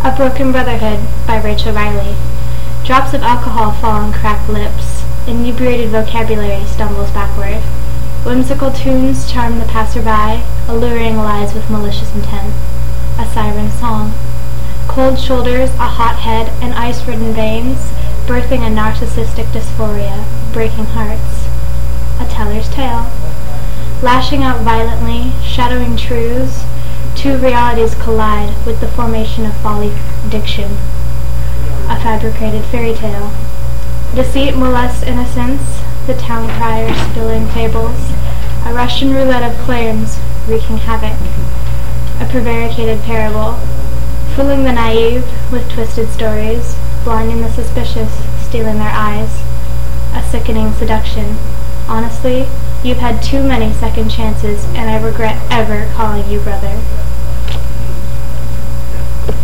A Broken Brotherhood by Rachel Riley. Drops of alcohol fall on cracked lips. Inebriated vocabulary stumbles backward. Whimsical tunes charm the passerby, alluring lies with malicious intent. A siren song. Cold shoulders, a hot head, and ice-ridden veins, birthing a narcissistic dysphoria, breaking hearts. A teller's tale. Lashing out violently, shadowing truths, two realities collide with the formation of folly diction. A fabricated fairy tale. Deceit molests innocence, the town crier spilling fables, a Russian roulette of claims wreaking havoc. A prevaricated parable, fooling the naive with twisted stories, blinding the suspicious, stealing their eyes. A sickening seduction. Honestly, you've had too many second chances, and I regret ever calling you brother.